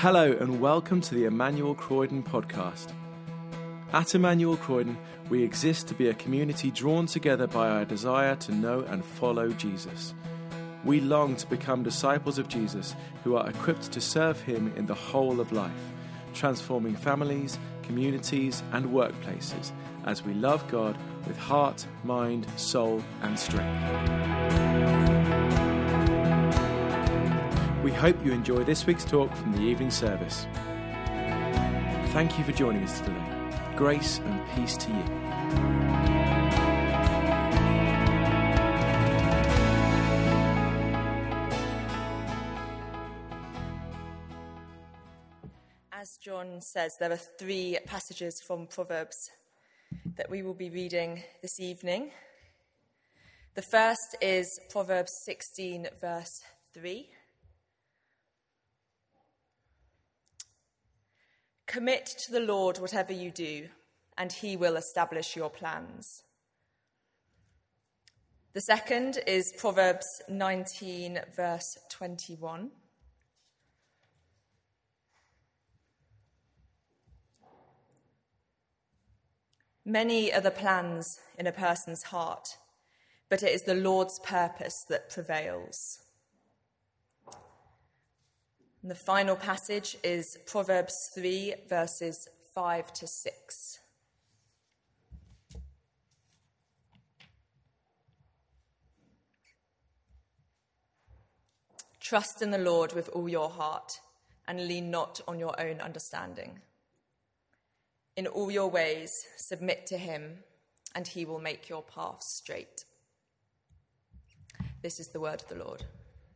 Hello and welcome to the Emmanuel Croydon podcast. At Emmanuel Croydon, we exist to be a community drawn together by our desire to know and follow Jesus. We long to become disciples of Jesus who are equipped to serve him in the whole of life, transforming families, communities and workplaces as we love God with heart, mind, soul and strength. We hope you enjoy this week's talk from the evening service. Thank you for joining us today. Grace and peace to you. As John says, there are three passages from Proverbs that we will be reading this evening. The first is Proverbs 16, verse 3. Commit to the Lord whatever you do, and he will establish your plans. The second is Proverbs 19, verse 21. Many are the plans in a person's heart, but it is the Lord's purpose that prevails. And the final passage is Proverbs 3, verses 5 to 6. Trust in the Lord with all your heart, and lean not on your own understanding. In all your ways, submit to him, and he will make your paths straight. This is the word of the Lord.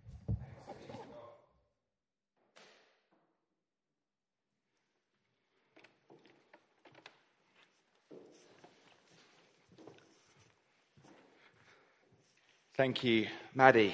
Thank you, Maddie.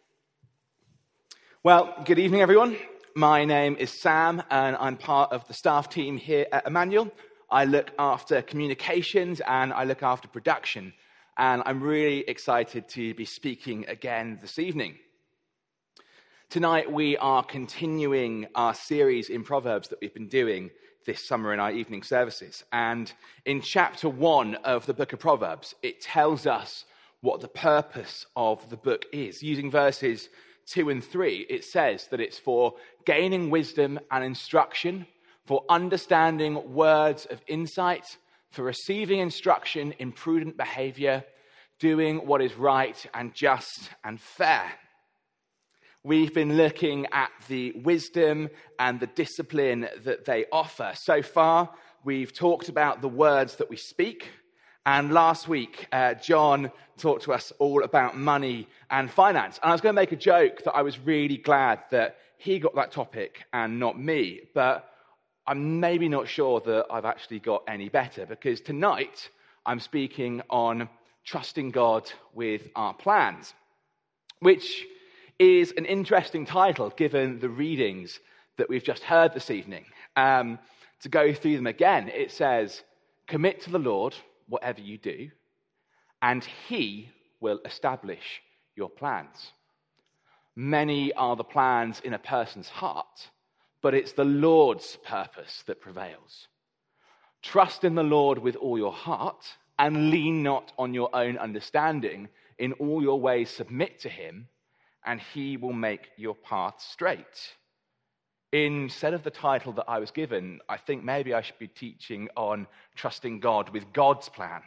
Well, good evening, everyone. My name is Sam, and I'm part of the staff team here at Emmanuel. I look after communications and I look after production, and I'm really excited to be speaking again this evening. Tonight, we are continuing our series in Proverbs that we've been doing this summer in our evening services. And in chapter 1 of the book of Proverbs, it tells us what the purpose of the book is. Using verses 2 and 3, it says that it's for gaining wisdom and instruction, for understanding words of insight, for receiving instruction in prudent behavior, doing what is right and just and fair. We've been looking at the wisdom and the discipline that they offer. So far, we've talked about the words that we speak. And last week, John talked to us all about money and finance. And I was going to make a joke that I was really glad that he got that topic and not me. But I'm maybe not sure that I've actually got any better, because tonight I'm speaking on trusting God with our plans, which is an interesting title given the readings that we've just heard this evening. To go through them again, it says, commit to the Lord whatever you do, and he will establish your plans. Many are the plans in a person's heart, but it's the Lord's purpose that prevails. Trust in the Lord with all your heart, and lean not on your own understanding. In all your ways submit to him, and he will make your path straight. Instead of the title that I was given, I think maybe I should be teaching on trusting God with God's plan.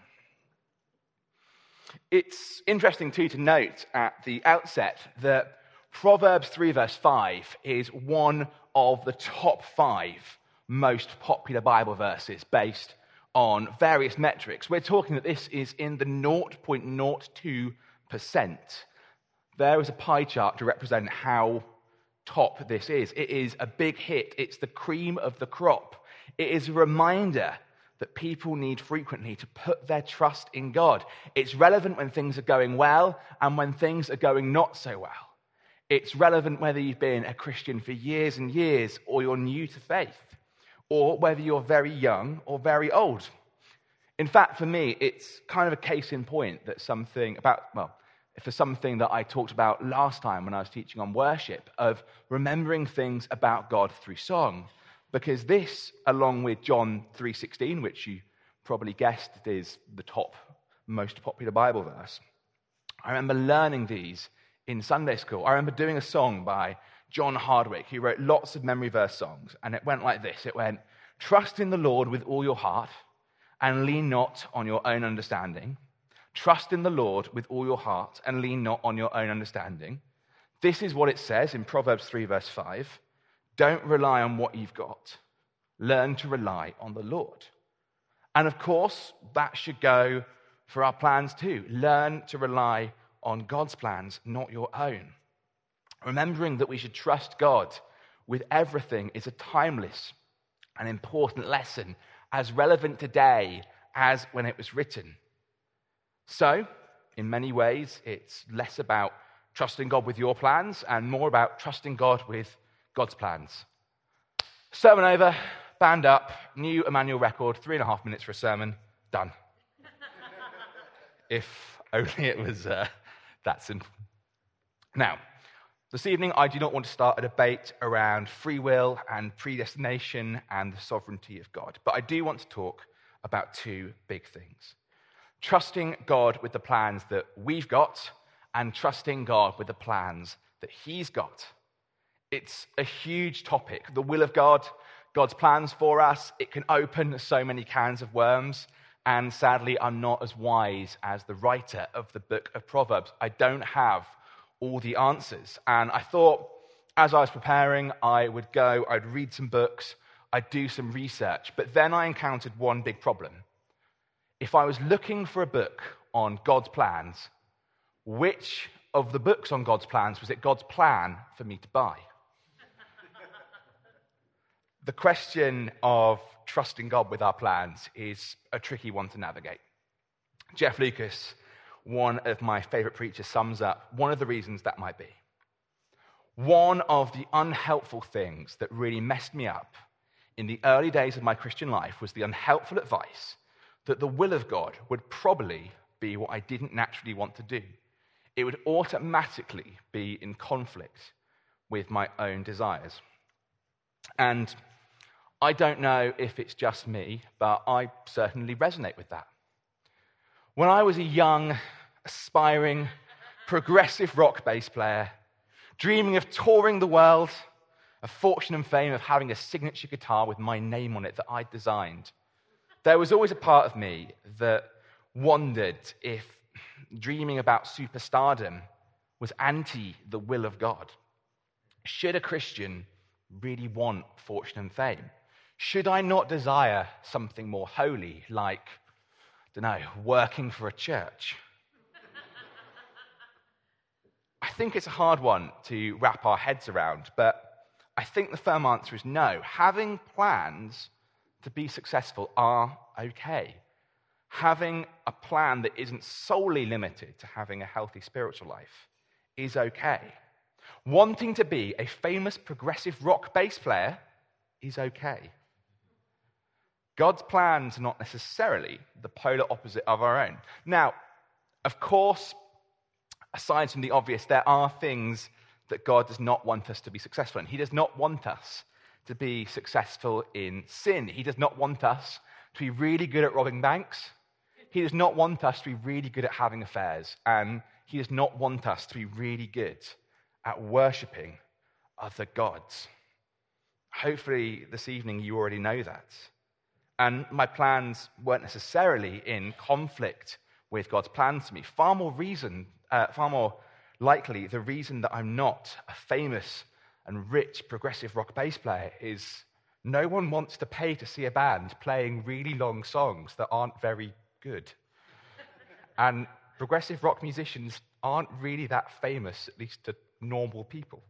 It's interesting too to note at the outset that Proverbs 3 verse 5 is one of the top 5 most popular Bible verses based on various metrics. We're talking that this is in the 0.02%. There is a pie chart to represent how top this is. It is a big hit. It's the cream of the crop. It is a reminder that people need frequently to put their trust in God. It's relevant when things are going well and when things are going not so well. It's relevant whether you've been a Christian for years and years or you're new to faith, or whether you're very young or very old. In fact, for me, it's kind of a case in point that something about, well, for something that I talked about last time when I was teaching on worship, of remembering things about God through song. Because this, along with John 3:16, which you probably guessed is the top most popular Bible verse, I remember learning these in Sunday school. I remember doing a song by John Hardwick. He wrote lots of memory verse songs, and it went like this. It went, "Trust in the Lord with all your heart, and lean not on your own understanding. Trust in the Lord with all your heart, and lean not on your own understanding." This is what it says in Proverbs 3, verse 5. Don't rely on what you've got. Learn to rely on the Lord. And of course, that should go for our plans too. Learn to rely on God's plans, not your own. Remembering that we should trust God with everything is a timeless and important lesson, as relevant today as when it was written. So, in many ways, it's less about trusting God with your plans and more about trusting God with God's plans. Sermon over, band up, new Emmanuel record, 3.5 minutes for a sermon, done. If only it was that simple. Now, this evening I do not want to start a debate around free will and predestination and the sovereignty of God, but I do want to talk about two big things. Trusting God with the plans that we've got and trusting God with the plans that he's got. It's a huge topic. The will of God, God's plans for us, it can open so many cans of worms. And sadly, I'm not as wise as the writer of the book of Proverbs. I don't have all the answers. And I thought, as I was preparing, I'd read some books, I'd do some research. But then I encountered one big problem. If I was looking for a book on God's plans, which of the books on God's plans was it God's plan for me to buy? The question of trusting God with our plans is a tricky one to navigate. Jeff Lucas, one of my favorite preachers, sums up one of the reasons that might be. One of the unhelpful things that really messed me up in the early days of my Christian life was the unhelpful advice that the will of God would probably be what I didn't naturally want to do. It would automatically be in conflict with my own desires. And I don't know if it's just me, but I certainly resonate with that. When I was a young, aspiring, progressive rock bass player, dreaming of touring the world, of fortune and fame, of having a signature guitar with my name on it that I'd designed, there was always a part of me that wondered if dreaming about superstardom was anti the will of God. Should a Christian really want fortune and fame? Should I not desire something more holy, like, working for a church? I think it's a hard one to wrap our heads around, but I think the firm answer is no. Having plans to be successful are okay. Having a plan that isn't solely limited to having a healthy spiritual life is okay. Wanting to be a famous progressive rock bass player is okay. God's plans are not necessarily the polar opposite of our own. Now, of course, aside from the obvious, there are things that God does not want us to be successful in. He does not want us to be successful in sin. He does not want us to be really good at robbing banks. He does not want us to be really good at having affairs. And he does not want us to be really good at worshipping other gods. Hopefully this evening you already know that. And my plans weren't necessarily in conflict with God's plans for me. Far more likely, the reason that I'm not a famous and rich progressive rock bass player is no one wants to pay to see a band playing really long songs that aren't very good. And progressive rock musicians aren't really that famous, at least to normal people.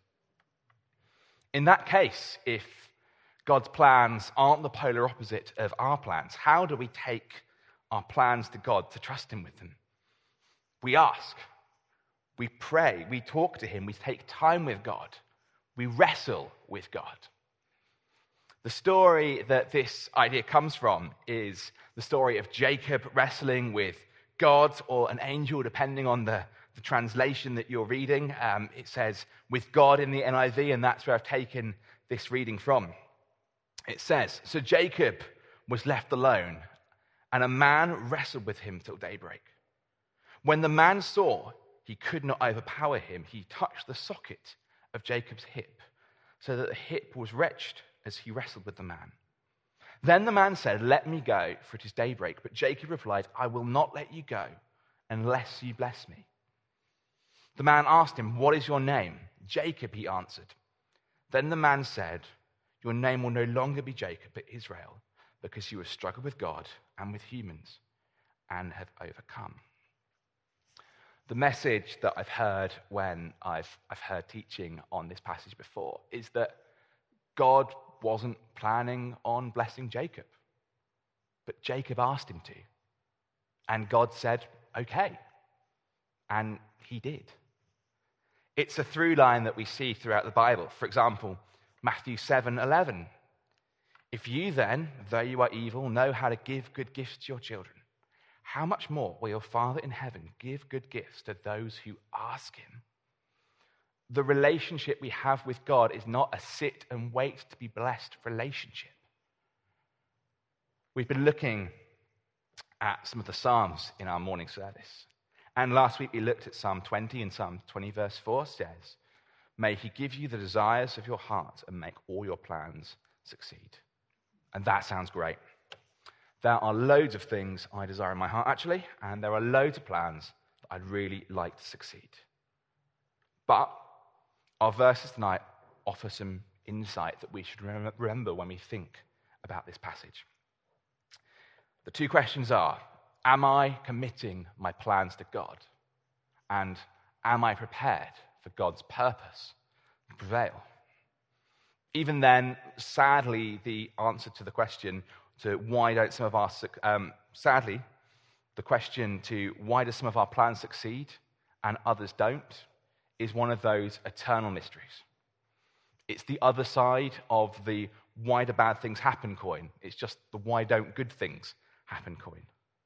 In that case, if God's plans aren't the polar opposite of our plans, how do we take our plans to God to trust him with them? We ask, we pray, we talk to him, we take time with God, we wrestle with God. The story that this idea comes from is the story of Jacob wrestling with God or an angel, depending on the the translation that you're reading, it says, with God in the NIV, and that's where I've taken this reading from. It says, so Jacob was left alone, and a man wrestled with him till daybreak. When the man saw he could not overpower him, he touched the socket of Jacob's hip, so that the hip was wrenched as he wrestled with the man. Then the man said, let me go, for it is daybreak. But Jacob replied, I will not let you go unless you bless me. The man asked him, what is your name? Jacob, he answered. Then the man said, your name will no longer be Jacob, but Israel, because you have struggled with God and with humans and have overcome. The message that I've heard when I've heard teaching on this passage before is that God wasn't planning on blessing Jacob, but Jacob asked him to. And God said, okay. And he did. It's a through line that we see throughout the Bible. For example, Matthew 7:11. If you then, though you are evil, know how to give good gifts to your children, how much more will your Father in heaven give good gifts to those who ask him? The relationship we have with God is not a sit and wait to be blessed relationship. We've been looking at some of the Psalms in our morning service. And last week we looked at Psalm 20, and Psalm 20 verse 4 says, may he give you the desires of your heart and make all your plans succeed. And that sounds great. There are loads of things I desire in my heart, actually, and there are loads of plans that I'd really like to succeed. But our verses tonight offer some insight that we should remember when we think about this passage. The two questions are, am I committing my plans to God? And am I prepared for God's purpose to prevail? Even then, sadly, the answer to the question to why don't some of our, sadly, the question to why do some of our plans succeed and others don't is one of those eternal mysteries. It's the other side of the why do bad things happen coin. It's just the why don't good things happen coin.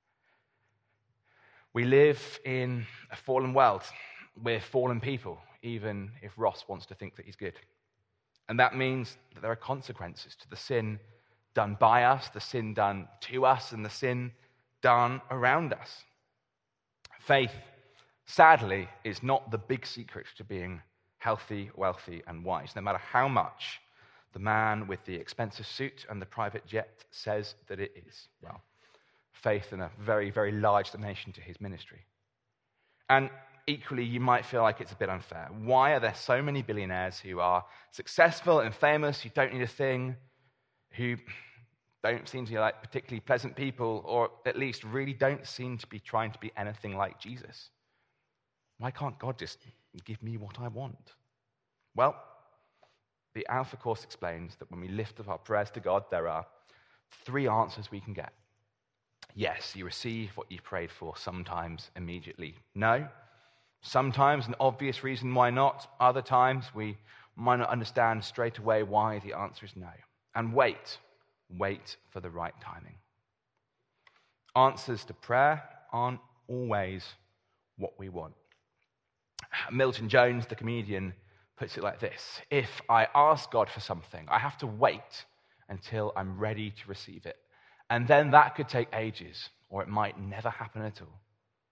We live in a fallen world. We're fallen people, even if Ross wants to think that he's good. And that means that there are consequences to the sin done by us, the sin done to us, and the sin done around us. Faith, sadly, is not the big secret to being healthy, wealthy, and wise, no matter how much the man with the expensive suit and the private jet says that it is. Well, faith in a very, very large donation to his ministry. And equally, you might feel like it's a bit unfair. Why are there so many billionaires who are successful and famous, who don't need a thing, who don't seem to be like particularly pleasant people, or at least really don't seem to be trying to be anything like Jesus? Why can't God just give me what I want? Well, the Alpha Course explains that when we lift up our prayers to God, there are 3 answers we can get. Yes, you receive what you prayed for, sometimes immediately. No, sometimes an obvious reason why not. Other times we might not understand straight away why the answer is no. And wait for the right timing. Answers to prayer aren't always what we want. Milton Jones, the comedian, puts it like this: if I ask God for something, I have to wait until I'm ready to receive it. And then that could take ages, or it might never happen at all.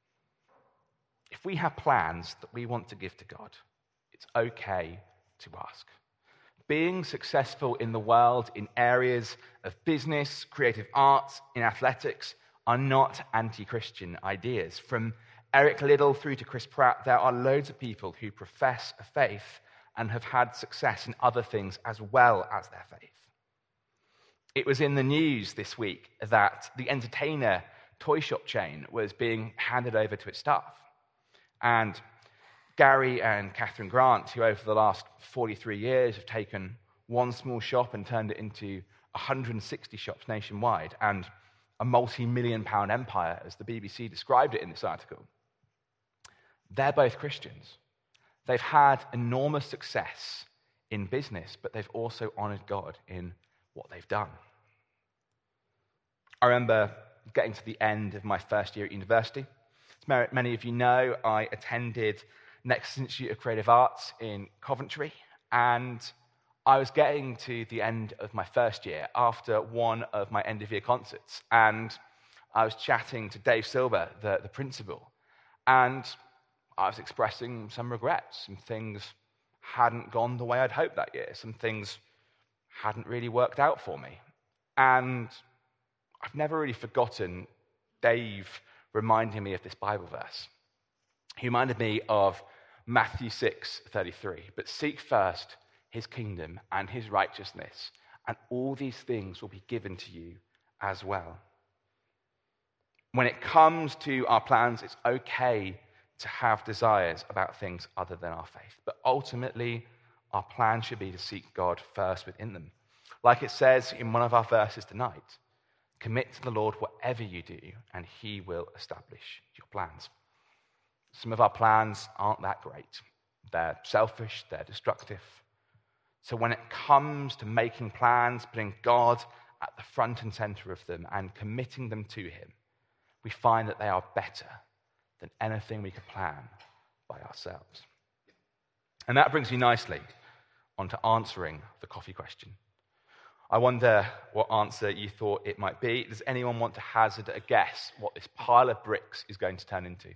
If we have plans that we want to give to God, it's okay to ask. Being successful in the world in areas of business, creative arts, in athletics are not anti-Christian ideas. From Eric Liddell through to Chris Pratt, there are loads of people who profess a faith and have had success in other things as well as their faith. It was in the news this week that the Entertainer toy shop chain was being handed over to its staff. And Gary and Catherine Grant, who over the last 43 years have taken one small shop and turned it into 160 shops nationwide, and a multi-million-pound empire, as the BBC described it in this article. They're both Christians. They've had enormous success in business, but they've also honored God in what they've done. I remember getting to the end of my first year at university, As many of you know, I attended Nexus Institute of Creative Arts in Coventry, and I was getting to the end of my first year after one of my end-of-year concerts, and I was chatting to Dave Silver, the principal, and I was expressing some regrets. Some things hadn't gone the way I'd hoped that year. Some things hadn't really worked out for me. And I've never really forgotten Dave reminding me of this Bible verse. He reminded me of Matthew 6:33. But seek first his kingdom and his righteousness, and all these things will be given to you as well. When it comes to our plans, it's okay to have desires about things other than our faith. But ultimately, our plan should be to seek God first within them. Like it says in one of our verses tonight, commit to the Lord whatever you do, and he will establish your plans. Some of our plans aren't that great. They're selfish, they're destructive. So when it comes to making plans, putting God at the front and center of them and committing them to him, we find that they are better than anything we could plan by ourselves. And that brings me nicely onto answering the coffee question. I wonder what answer you thought it might be. Does anyone want to hazard a guess what this pile of bricks is going to turn into?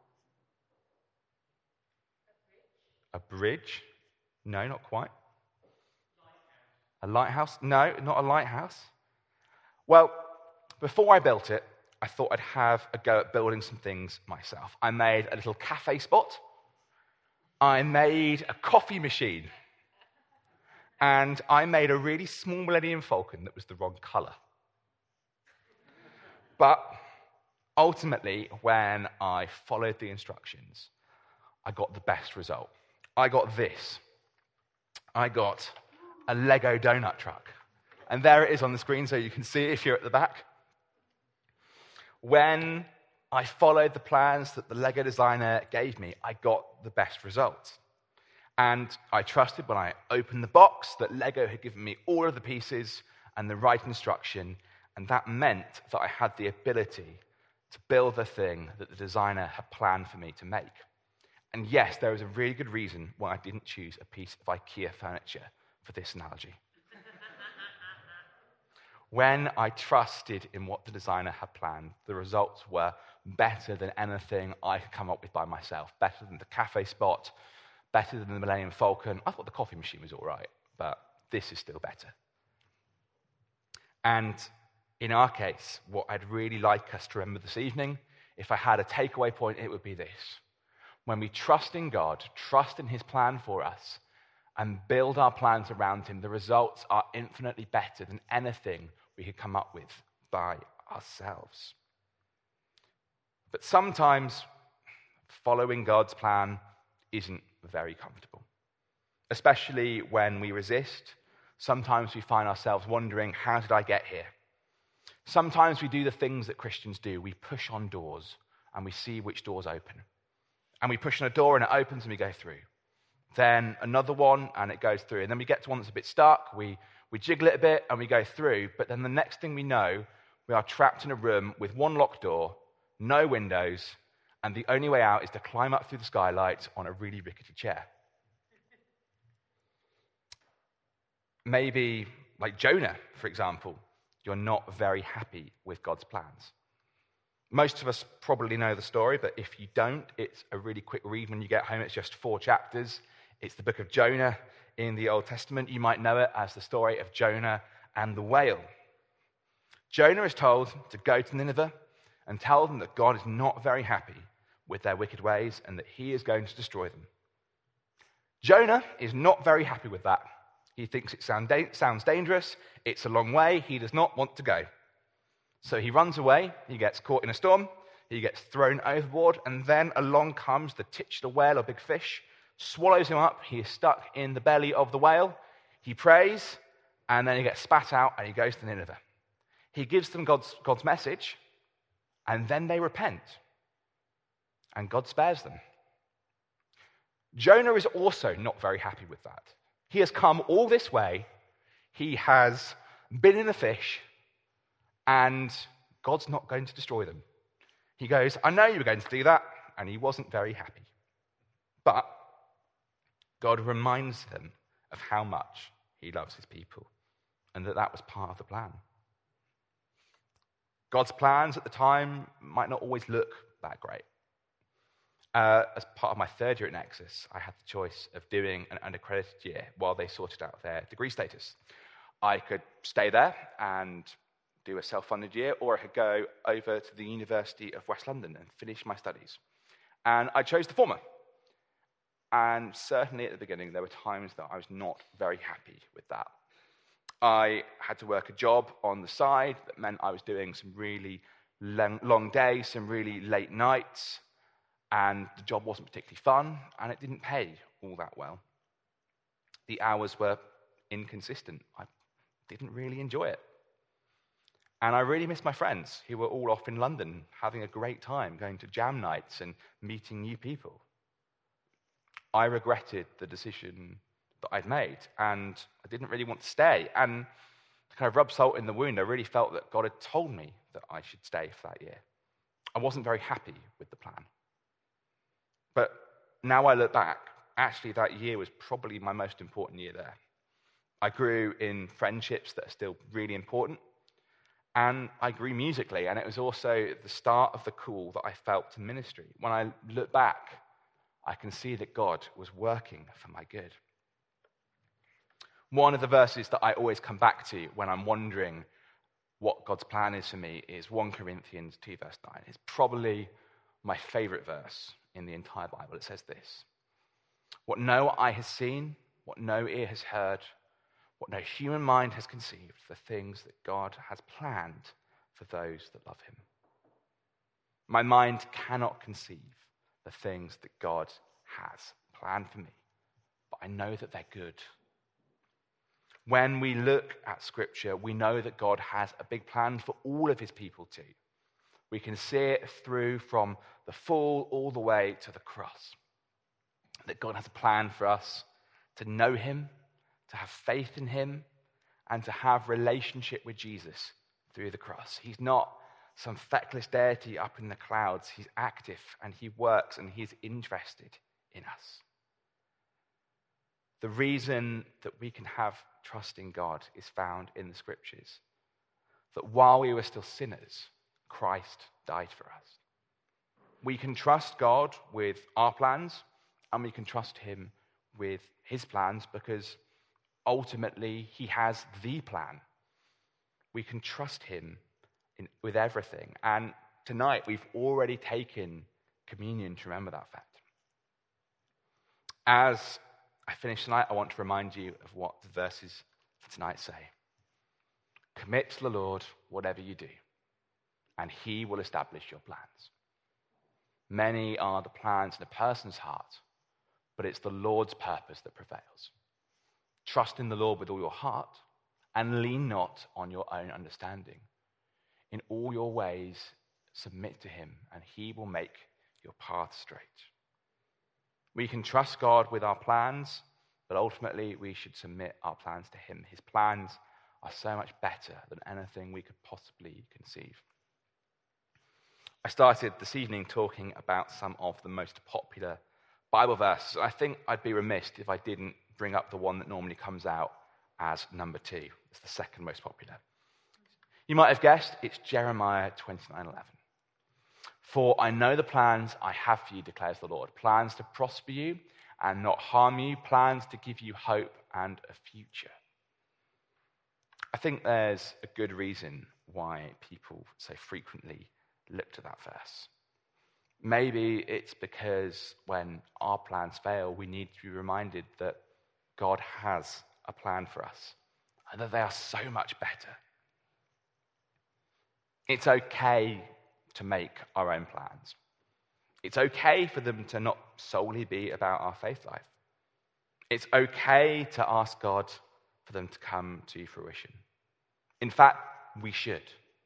A bridge? No, not quite. A lighthouse? No, not a lighthouse. Well, before I built it, I thought I'd have a go at building some things myself. I made a little cafe spot. I made a coffee machine. And I made a really small Millennium Falcon that was the wrong color. But ultimately, when I followed the instructions, I got the best result. I got this. I got a Lego donut truck. And there it is on the screen so you can see it if you're at the back. When I followed the plans that the Lego designer gave me, I got the best results. And I trusted when I opened the box that Lego had given me all of the pieces and the right instruction, and that meant that I had the ability to build the thing that the designer had planned for me to make. And yes, there was a really good reason why I didn't choose a piece of IKEA furniture for this analogy. When I trusted in what the designer had planned, the results were better than anything I could come up with by myself, better than the cafe spot, better than the Millennium Falcon. I thought the coffee machine was all right, but this is still better. And in our case, what I'd really like us to remember this evening, if I had a takeaway point, it would be this. When we trust in God, trust in his plan for us, and build our plans around him, the results are infinitely better than anything we could come up with by ourselves. But sometimes following God's plan isn't very comfortable, especially when we resist. Sometimes we find ourselves wondering, how did I get here? Sometimes we do the things that Christians do. We push on doors and we see which doors open. And we push on a door and it opens and we go through. Then another one and it goes through. And then we get to one that's a bit stuck. We jiggle it a bit and we go through. But then the next thing we know, we are trapped in a room with one locked door, no windows, and the only way out is to climb up through the skylight on a really rickety chair. Maybe, like Jonah, for example, you're not very happy with God's plans. Most of us probably know the story, but if you don't, it's a really quick read when you get home. It's just 4 chapters. It's the book of Jonah in the Old Testament. You might know it as the story of Jonah and the whale. Jonah is told to go to Nineveh and tell them that God is not very happy with their wicked ways and that he is going to destroy them. Jonah is not very happy with that. He thinks it sounds dangerous. It's a long way. He does not want to go. So he runs away. He gets caught in a storm. He gets thrown overboard. And then along comes the titular whale or big fish, swallows him up. He is stuck in the belly of the whale. He prays, and then he gets spat out, and he goes to Nineveh. He gives them God's message, and then they repent. And God spares them. Jonah is also not very happy with that. He has come all this way. He has been in a fish, and God's not going to destroy them. He goes, I know you were going to do that, and he wasn't very happy. But God reminds him of how much he loves his people, and that was part of the plan. God's plans at the time might not always look that great. As part of my third year at Nexus, I had the choice of doing an unaccredited year while they sorted out their degree status. I could stay there and do a self-funded year, or I could go over to the University of West London and finish my studies. And I chose the former. And certainly at the beginning, there were times that I was not very happy with that. I had to work a job on the side that meant I was doing some really long days, some really late nights, and the job wasn't particularly fun, and it didn't pay all that well. The hours were inconsistent. I didn't really enjoy it. And I really missed my friends who were all off in London having a great time, going to jam nights and meeting new people. I regretted the decision that I'd made, and I didn't really want to stay. And to kind of rub salt in the wound, I really felt that God had told me that I should stay for that year. I wasn't very happy with the plan. But now I look back, actually that year was probably my most important year there. I grew in friendships that are still really important, and I grew musically, and it was also the start of the call that I felt to ministry. When I look back, I can see that God was working for my good. One of the verses that I always come back to when I'm wondering what God's plan is for me is 1 Corinthians 2 verse 9. It's probably my favorite verse in the entire Bible. It says this: what no eye has seen, what no ear has heard, what no human mind has conceived, the things that God has planned for those that love him. My mind cannot conceive the things that God has planned for me, but I know that they're good. When we look at Scripture, we know that God has a big plan for all of his people too. We can see it through from the fall all the way to the cross. That God has a plan for us to know him, to have faith in him, and to have relationship with Jesus through the cross. He's not some feckless deity up in the clouds. He's active and he works and he's interested in us. The reason that we can have trust in God is found in the Scriptures. That while we were still sinners, Christ died for us. We can trust God with our plans, and we can trust him with his plans because ultimately he has the plan. We can trust him with everything. And tonight we've already taken communion to remember that fact. As I finish tonight, I want to remind you of what the verses for tonight say. Commit to the Lord whatever you do, and he will establish your plans. Many are the plans in a person's heart, but it's the Lord's purpose that prevails. Trust in the Lord with all your heart, and lean not on your own understanding. In all your ways, submit to him, and he will make your path straight. We can trust God with our plans, but ultimately we should submit our plans to him. His plans are so much better than anything we could possibly conceive. I started this evening talking about some of the most popular Bible verses. I think I'd be remiss if I didn't bring up the one that normally comes out as number 2. It's the second most popular. You might have guessed, it's Jeremiah 29:11. For I know the plans I have for you, declares the Lord. Plans to prosper you and not harm you. Plans to give you hope and a future. I think there's a good reason why people so frequently look to that verse. Maybe it's because when our plans fail, we need to be reminded that God has a plan for us and that they are so much better. It's okay to make our own plans. It's okay for them to not solely be about our faith life. It's okay to ask God for them to come to fruition. In fact, we should.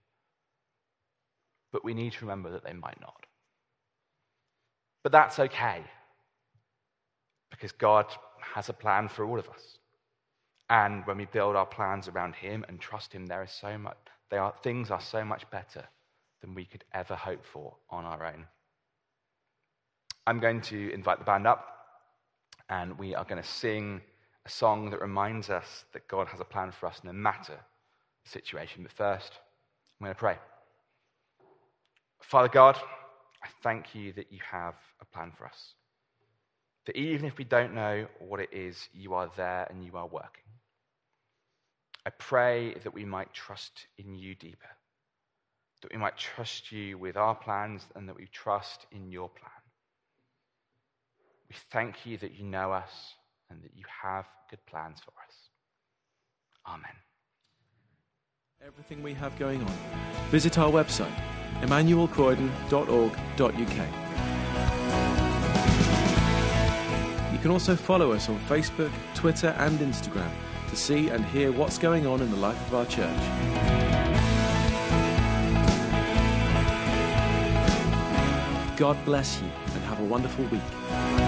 But we need to remember that they might not. But that's okay, because God has a plan for all of us. And when we build our plans around him and trust him, things are so much better than we could ever hope for on our own. I'm going to invite the band up, and we are going to sing a song that reminds us that God has a plan for us no matter the situation. But first, I'm going to pray. Father God, I thank you that you have a plan for us. That even if we don't know what it is, you are there and you are working. I pray that we might trust in you deeper. That we might trust you with our plans and that we trust in your plan. We thank you that you know us and that you have good plans for us. Amen. Everything we have going on, visit our website, emmanuelcroydon.org.uk. You can also follow us on Facebook, Twitter and Instagram to see and hear what's going on in the life of our church. God bless you and have a wonderful week.